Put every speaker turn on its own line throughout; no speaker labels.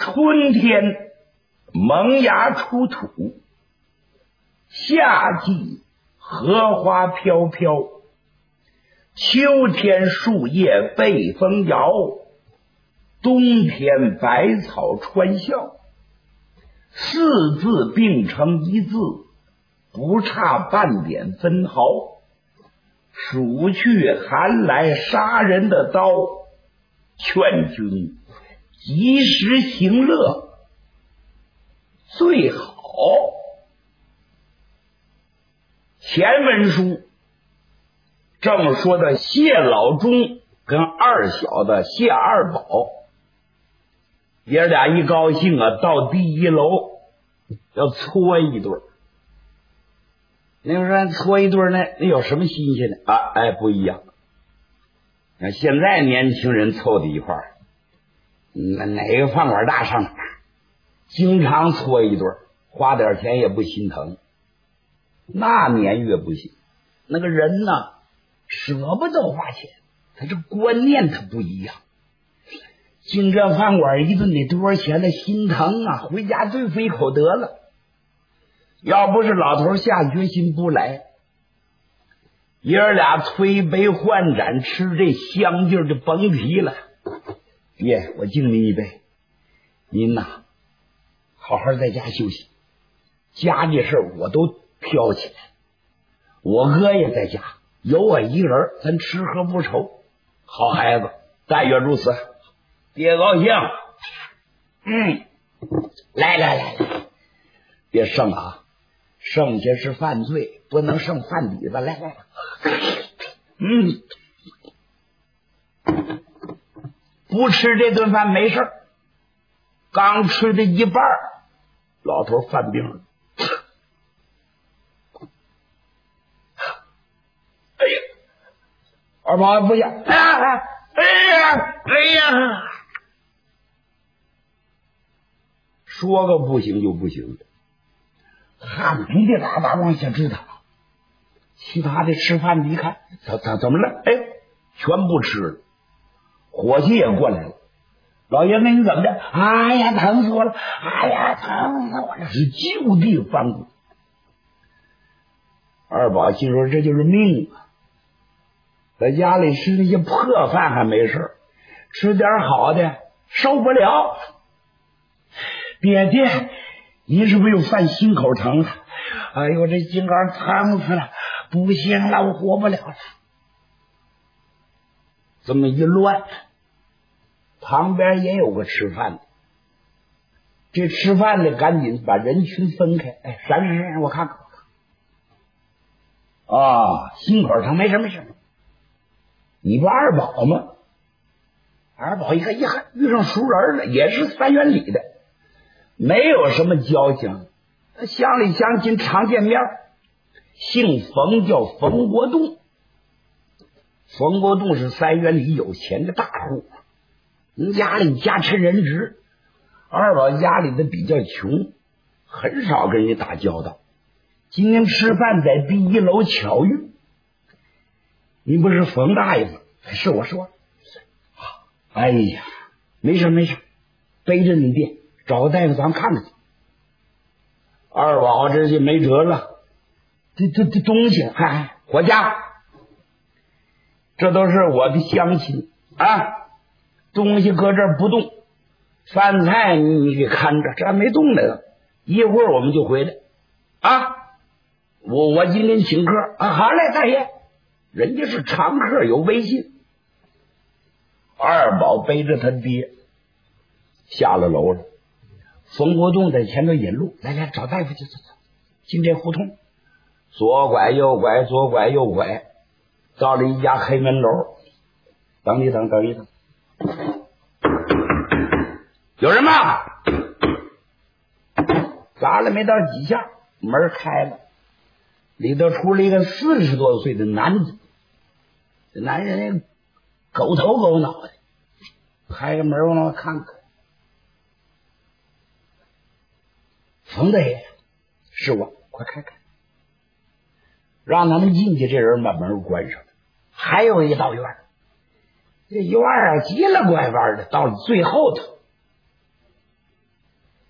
春天萌芽出土，夏季荷花飘飘，秋天树叶被风摇，冬天百草穿笑。四字并成一字，不差半点分毫。数去寒来杀人的刀，劝君及时行乐最好。前文书正说的谢老中跟二小子谢二宝爷俩一高兴啊，到第一楼要搓一对。那说搓一对呢，那有什么新鲜的啊？哎，不一样。那现在年轻人凑在一块儿，哪个饭馆大上哪儿，经常搓一对，花点钱也不心疼。那年月不行，那个人呢舍不得花钱，他这观念他不一样。进这饭馆一顿得多少钱的，心疼啊，回家对付一口得了。要不是老头下决心不来，爷儿俩推杯换盏，吃这香劲儿就甭提了。爷，我敬您一杯，您呐好好在家休息，家里事我都挑起来，我哥也在家，有我一个人，咱吃喝不愁。好孩子，但愿如此。别高兴，来，别剩啊，剩下是犯罪，不能剩饭底子。来，不吃这顿饭没事，刚吃的一半，老头犯病了。哎呀，二宝不行，哎呀！说个不行就不行，汗滴滴答答往下直淌。其他的吃饭的一看，怎么了？哎，全不吃了。伙计也过来了，老爷子你怎么着？哎呀，疼死我了！哎呀，疼死我了！是就地翻滚。二宝心说这就是命啊，在家里吃那些破饭还没事，吃点好的受不了。爹，您是不是又犯心口疼了？哎呦，这心肝疼死了，不行了，我活不了了。这么一乱，旁边也有个吃饭的，这吃饭的赶紧把人群分开。哎，闪，我看看。啊，心口疼，没事。你不二宝吗？二宝一看，遇上熟人了，也是3元里的。没有什么交情，乡里乡亲常见面。姓冯，叫冯国栋。冯国栋是3元里有钱的大户，家里家吃人直。二宝家里的比较穷，很少跟人打交道。今天吃饭在第一楼巧遇，你不是冯大爷吗？是我说。哎呀，没事，背着你爹找个大夫，咱看看去。二宝这就没辙了，这东西，回家，这都是我的乡亲啊，东西搁这儿不动，饭菜你给看着，这还没动呢，一会儿我们就回来啊。我今天请客啊，好嘞，大爷，人家是常客，有微信。二宝背着他爹下了楼了。冯国栋在前头引路，来找大夫去，走，进这胡同，左拐右拐，左拐右拐，到了一家黑门楼。等一等，有人吗？砸了没到几下，门开了，里头出了一个40多岁的男子。这男人狗头狗脑的，开个门往外看看。冯大爷，是我，快开开，让他们进去。这人把门关上了。还有一道院，这院啊急了拐弯的，到了最后头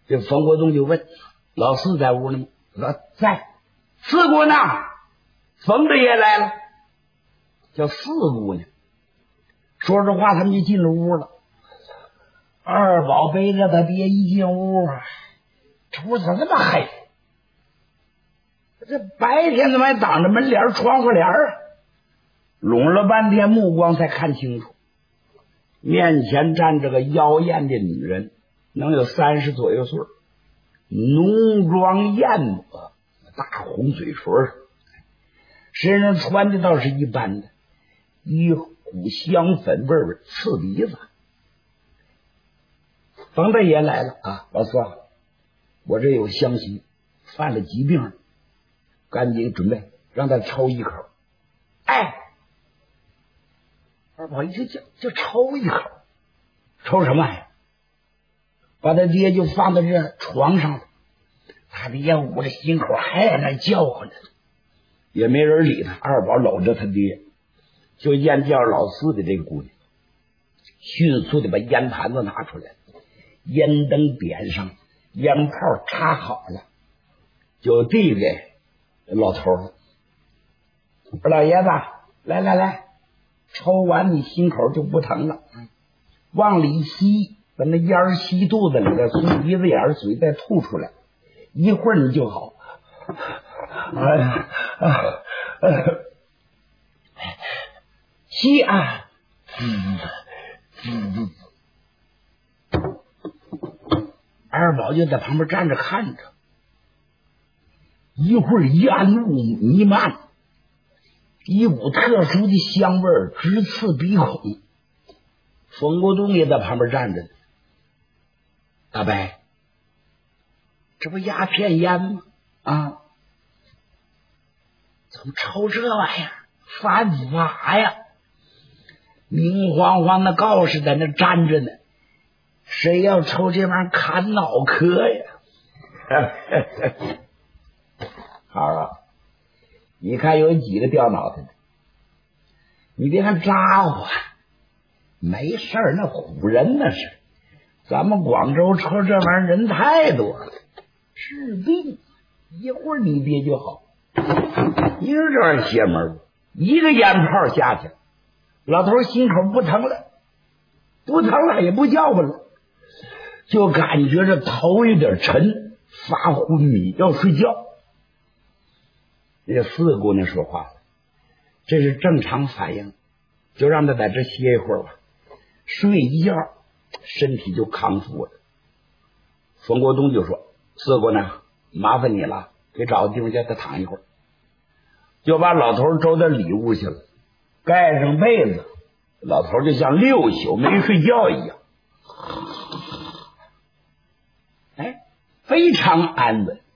这冯国栋就问老四在屋呢吗？说在。四姑呢？冯大爷来了，叫四姑呢。说着话，他们就进了屋了。二宝背着他爹一进屋，屋咋这么黑？这白天怎么还挡着门帘窗户帘啊？拢了半天目光才看清楚，面前站着个妖艳的女人，能有30左右岁，浓妆艳抹，大红嘴唇，身上穿的倒是一般的，一股香粉味儿刺鼻子。冯大爷来了啊，老四，我这有香息，犯了疾病，赶紧准备让他抽一口。哎，二宝一听就抽一口，抽什么玩意儿？把他爹就放在这床上了，他爹捂着心口还在那叫唤着，也没人理他。二宝搂着他爹，就见叫老四的这个姑娘迅速的把烟盘子拿出来，烟灯点上，烟泡插好了，就递给老头了。老爷子，来，抽完你心口就不疼了，往里吸，把那烟吸肚子里头，从鼻子眼嘴再吐出来，一会儿你就好。吸啊，二宝就在旁边站着看着，一会儿烟雾弥漫，一股特殊的香味直刺鼻孔。冯国栋也在旁边站着呢。大白，这不鸦片烟吗？啊，怎么抽这玩意儿？犯法呀！明晃晃的告示在那粘着呢，谁要抽这玩意儿砍脑壳呀！好啊，你看有几个掉脑袋的？你别看咋呼，没事儿，那唬人那是。咱们广州抽这玩意儿人太多了，治病一会儿你爹就好。你说这玩意儿邪门，一个烟泡下去，老头心口不疼了，也不叫唤了，就感觉这头有点沉，发昏迷，要睡觉。这四姑娘说话了，这是正常反应，就让他在这歇一会儿吧，睡一觉身体就康复了。冯国栋就说：四姑娘，麻烦你了，给找个地方叫他躺一会儿。就把老头周到里屋去了，盖上被子，老头就像6宿没睡觉一样，非常安稳。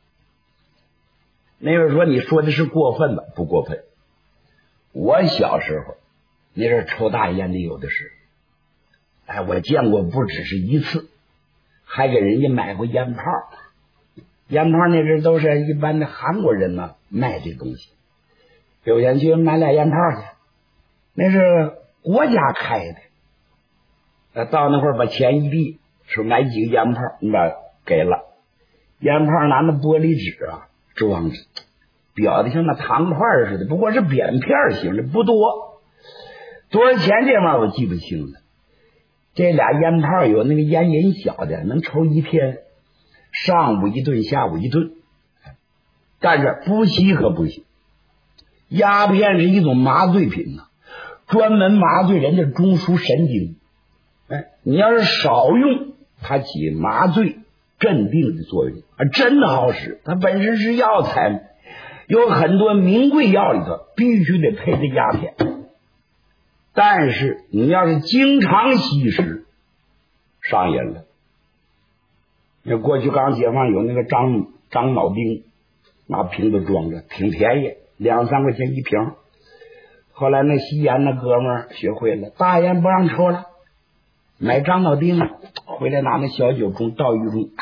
那位说你说的是过分了，不过分。我小时候那阵抽大烟的有的是，我见过不只是一次，还给人家买过烟泡。烟泡那阵都是一般的韩国人呢卖这东西，有钱去买俩烟泡去，那是国家开的。到那会儿把钱一递，说买几个烟泡，那给了。烟泡拿那玻璃纸啊装着，裱的像那糖块似的，不过是扁片型的，不多。多少钱这玩意儿我记不清了。这俩烟泡有那个烟瘾小的，能抽一天，上午一顿，下午一顿。但是不吸可不行，鸦片是一种麻醉品啊，专门麻醉人的中枢神经。你要是少用，它起麻醉镇定的作用，真的好使。它本身是药材，有很多名贵药里头必须得配这鸦片。但是你要是经常吸食，上瘾了。那过去刚解放有那个张脑丁，拿瓶子装着，挺便宜，2、3块钱一瓶。后来那吸烟那哥们儿学会了，大烟不让抽了，买张脑丁回来，拿那小酒盅倒1盅，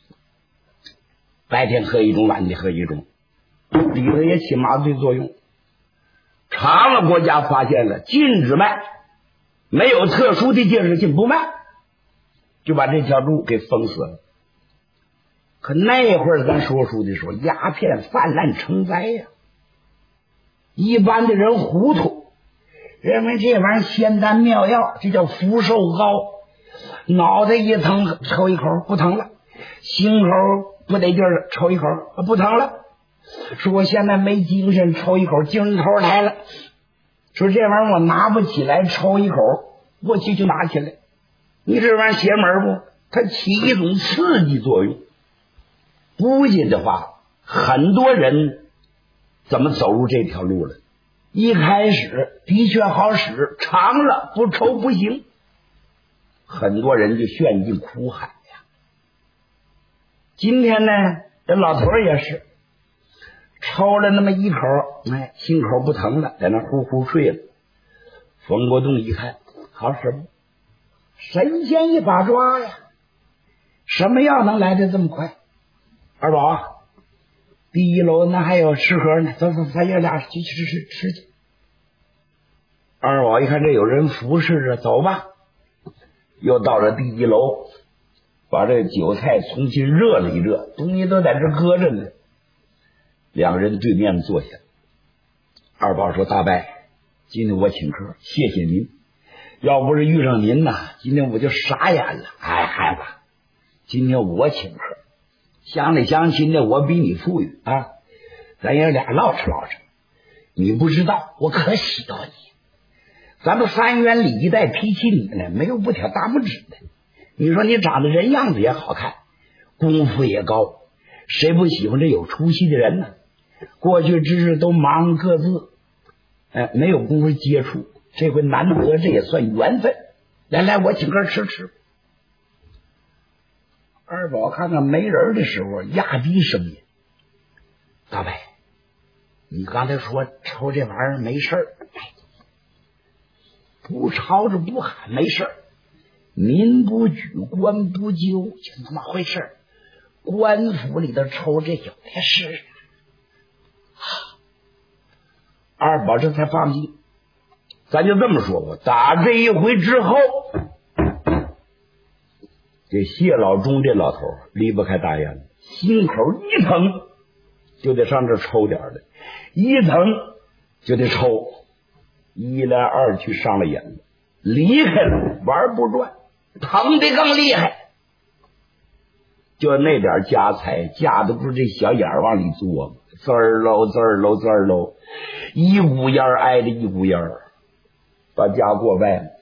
白天喝1盅，晚上喝1盅，里头也起麻醉作用。长了国家发现了，禁止卖，没有特殊的介绍信不卖，就把这条路给封死了。 可那会儿咱说书的时候，鸦片泛滥成灾呀，一般的人糊涂，认为这玩意儿仙丹妙药，这叫福寿膏，脑袋一疼抽一口不疼了，心口不得劲儿抽一口不疼了，说我现在没精神抽一口精神头来了，说这玩意儿我拿不起来抽一口过去就拿起来，你这玩意儿邪门不？它起一种刺激作用。估计的话，很多人怎么走入这条路了？一开始的确好使，长了不抽不行，很多人就陷进苦海呀。今天呢，这老头也是抽了那么一口，哎，心口不疼了，在那呼呼睡了。冯国栋一看，好使不？神仙一把抓呀！什么药能来的这么快？二宝，第一楼那还有食盒呢，走，咱爷俩去吃去。二宝一看这有人服侍着，走吧。又到了第一楼，把这酒菜重新热了一热，东西都在这搁着呢。两人对面坐下。二宝说：“大伯，今天我请客，谢谢您。要不是遇上您呐，今天我就傻眼了。哎，孩子，今天我请客。乡里乡亲的，我比你富裕啊，咱爷俩唠哧唠哧。你不知道，我可喜欢你。咱们三元里一代提起你来，没有不挑大拇指的。你说你长得人样子也好看，功夫也高，谁不喜欢这有出息的人呢？过去之日都忙各自，没有功夫接触，这回难得，这也算缘分。来，我请客吃吃。二宝看看没人的时候，压低声音：“大伯，你刚才说抽这玩意儿没事儿，不吵着不喊没事儿，民不举，官不究，就那么回事儿。官府里头抽这有的是。”二宝这才放心。咱就这么说吧，打这一回之后，这谢老忠这老头离不开大烟，心口一疼就得上这抽点来，一疼就得抽，一来二去上了瘾，离开了玩不转，疼得更厉害。就那点家财架得住这小眼往里嘬，滋儿喽滋儿喽滋儿喽，一股烟挨着一股烟，把家过败了，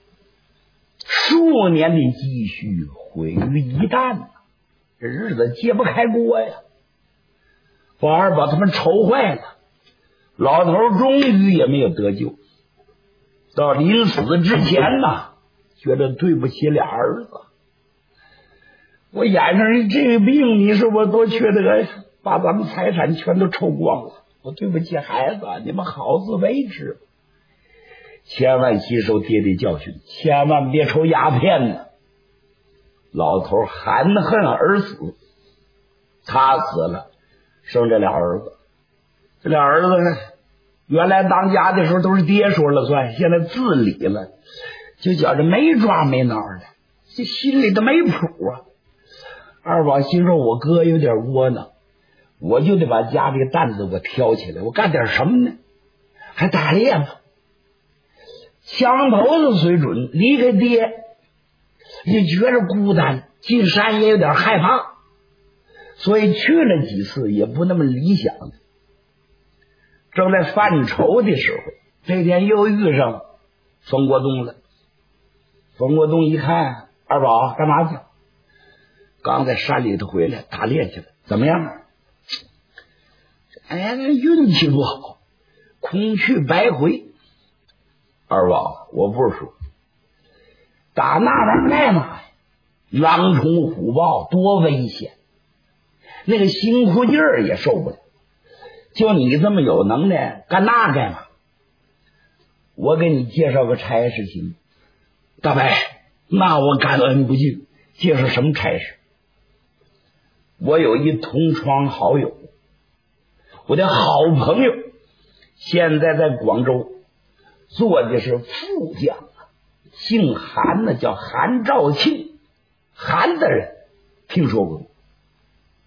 数年的积蓄毁于一旦，这日子揭不开锅呀！反而把他们愁坏了。老头终于也没有得救，到临死之前呐，觉得对不起俩儿子。我眼上这个病，你说我多缺德呀！把咱们财产全都抽光了，我对不起孩子，你们好自为之。千万吸收爹爹教训，千万别抽鸦片呢。老头含恨而死，他死了，生这俩儿子。这俩儿子呢，原来当家的时候都是爹说了算，现在自理了，就觉着没抓没挠的，这心里头没谱啊。二宝心说，我哥有点窝囊，我就得把家这个担子我挑起来，我干点什么呢？还打猎吧。枪头子水准，离开爹也觉着孤单，进山也有点害怕，所以去了几次也不那么理想。正在犯愁的时候，这天又遇上冯国栋了。冯国栋一看，二宝干嘛去？刚在山里头回来打猎去了，怎么样？哎呀，运气不好，空去白回。二宝，我不是说打那玩意儿干嘛呀？狼虫虎豹多危险，那个辛苦劲儿也受不了。就你这么有能耐，干那干嘛？我给你介绍个差事行。大伯，那我感恩不尽。介绍什么差事？我有一同窗好友，我的好朋友，现在在广州做的是副将，姓韩的，叫韩兆庆，韩的人听说过。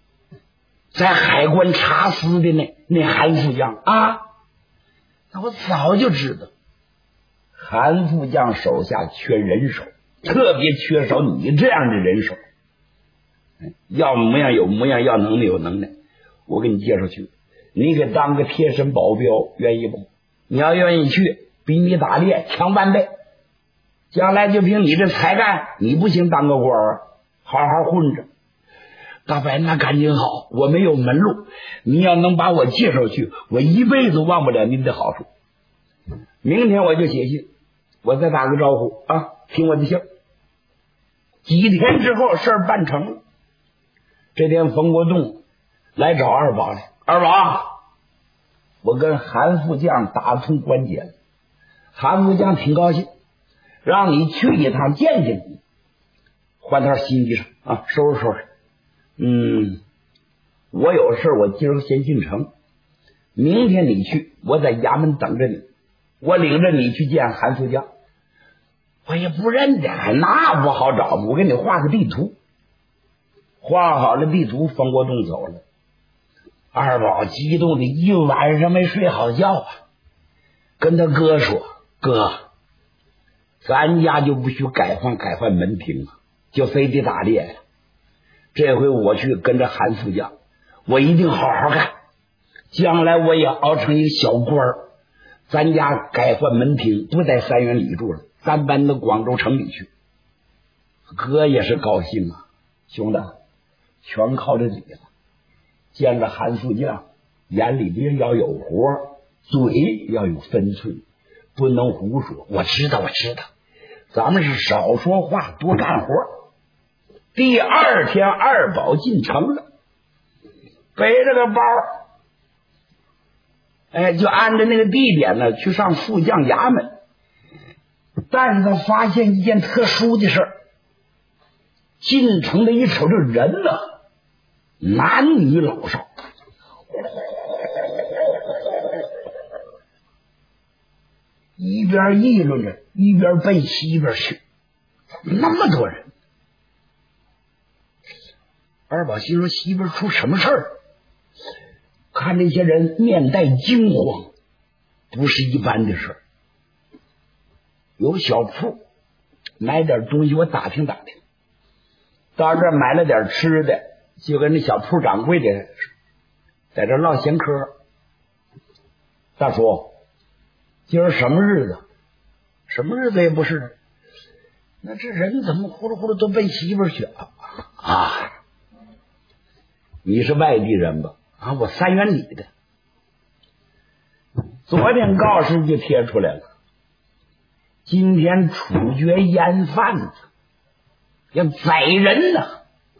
在海关查司的那韩副将啊，那我早就知道，韩副将手下缺人手，特别缺少你这样的人手，要模样有模样，要能耐有能耐。我给你介绍去，你给当个贴身保镖，愿意不？你要愿意去，比你打猎强半倍。将来就凭你这才干，你不行当个官儿，好好混着。大白，那赶紧好，我没有门路，你要能把我介绍去，我一辈子忘不了您的好处。明天我就写信，我再打个招呼啊，听我的信。几天之后事儿办成了。这天冯国栋来找二宝来，二宝，我跟韩副将打通关节了。韩副将挺高兴，让你去一趟见见你，换套新衣裳啊，收拾收拾。我有事我今儿先进城，明天你去，我在衙门等着你，我领着你去见韩副将。我也不认得，那不好找，我给你画个地图。画好了地图，冯国栋走了。二宝激动的一晚上没睡好觉啊，跟他哥说，哥，咱家就不许改换门庭啊，就非得打猎呀。这回我去跟着韩副将，我一定好好干，将来我也熬成一个小官儿。咱家改换门庭，不在三元里住了，咱搬到广州城里去。哥也是高兴啊，兄弟，全靠着你了。见了韩副将，眼里边要有活，嘴要有分寸，不能胡说。我知道，咱们是少说话，多干活。第二天，二宝进城了，背着个包，就按着那个地点呢去上副将衙门。但是他发现一件特殊的事儿，进城的一瞅这人呢，男女老少，一边议论着，一边奔西边去，那么多人。二宝心说西边出什么事儿？看这些人面带惊慌，不是一般的事儿。有小铺买点东西，我打听打听，到这儿买了点吃的，就跟那小铺掌柜的在这唠闲嗑。大叔，今儿什么日子？什么日子也不是。那这人怎么呼噜呼噜都奔西边去了啊？你是外地人吧？啊，我三元里的。昨天告示就贴出来了，今天处决烟贩子，要宰人呢。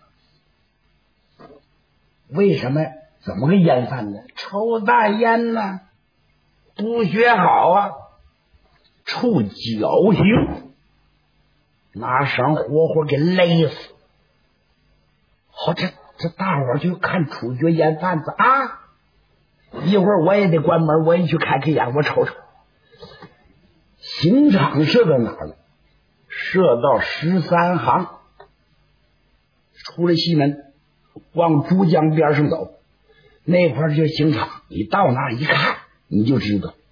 为什么？怎么个烟贩子？抽大烟呢，不学好啊，处绞刑，拿绳活活给勒死。好，这大伙儿就看处决烟贩子啊！一会儿我也得关门，我也去开眼，我瞅瞅。刑场设到哪儿了？设到13行，出了西门，往珠江边上走，那块儿就刑场。你到那儿一看，你就知道。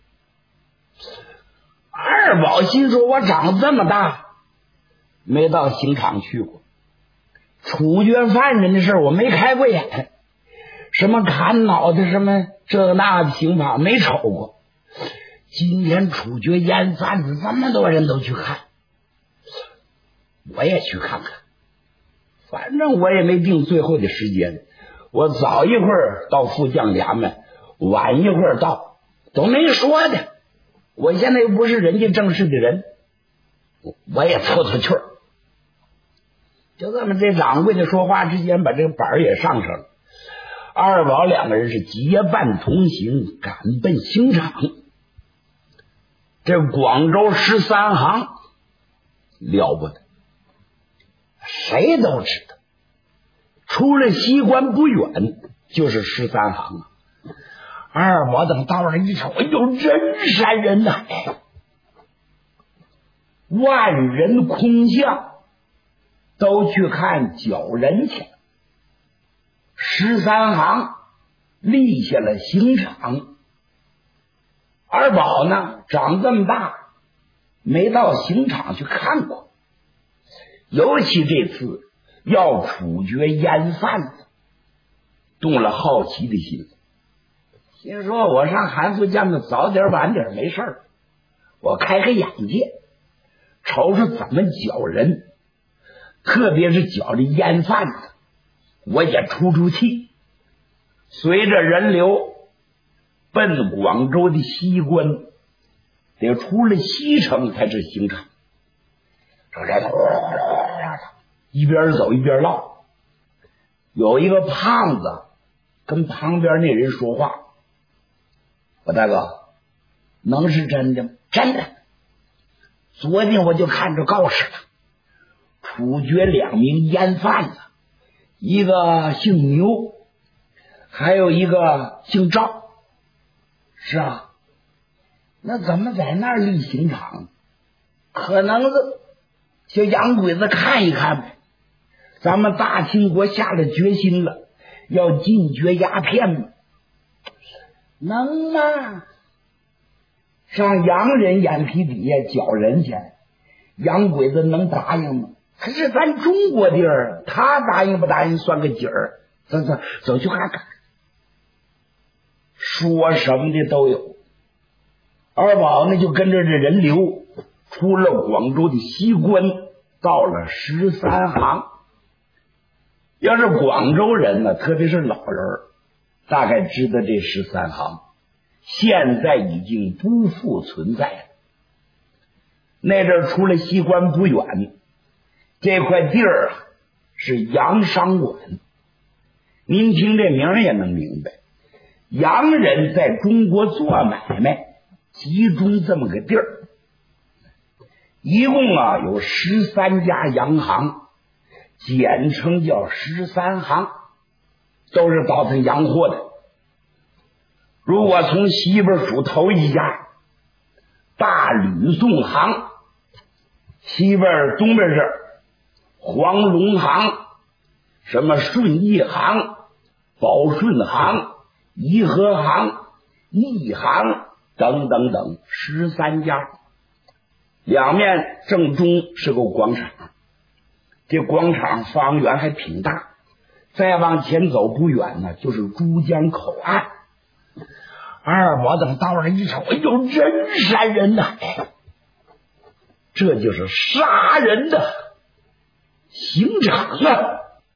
二宝心说：“我长这么大，没到刑场去过。处决犯人的事我没开过眼，什么砍脑袋什么这那的刑法没瞅过。今天处决烟贩子，这么多人都去看，我也去看看。反正我也没定最后的时间，我早一会儿到副将衙门，晚一会儿到，都没说的。我现在又不是人家正式的人，我也凑凑趣儿。就这么这掌柜的说话之间，把这个板儿也上上了。二宝两个人是结伴同行，赶奔刑场。这广州13行了不得，谁都知道，出了西关不远就是13行啊。二宝等到那一瞅，哎呦，人山人海，万人空巷，都去看绞人去了。 13行立下了刑场。二宝呢，长这么大没到刑场去看过，尤其这次要处决阉贩子，动了好奇的心，心说我上韩福家子早点晚点没事儿，我开开眼界，瞅瞅怎么绞人，特别是绞这阉贩子，我也出出气。随着人流奔广州的西关，得出了西城才是刑场。这人一边走一边唠，有一个胖子跟旁边那人说话：“我大哥，能是真的吗？真的。昨天我就看着告示了，处决2名阉贩子，一个姓牛，还有一个姓赵。是啊，那怎么在那儿立刑场？可能是叫洋鬼子看一看呗。咱们大清国下了决心了，要禁绝鸦片嘛，能吗？上洋人眼皮底下绞人去，洋鬼子能答应吗？可是咱中国地儿，他答应不答应算个底儿。走去看看。说什么的都有。二宝呢就跟着这人流出了广州的西关，到了13行。要是广州人呢，特别是老人，大概知道这13行现在已经不复存在了。那阵出了西关不远，这块地儿是洋商馆。您听这名也能明白，洋人在中国做买卖集中这么个地儿。一共有13家洋行，简称叫13行，都是倒腾洋货的。如果从西边数头一家，大吕宋行，西边东边是黄龙行，什么顺义行、宝顺行、颐和行、义行等等等13家。两面正中是个广场，这广场方圆还挺大，再往前走不远呢，就是珠江口岸。二宝等到那一瞅，哎呦，人山人海，这就是杀人的刑场啊！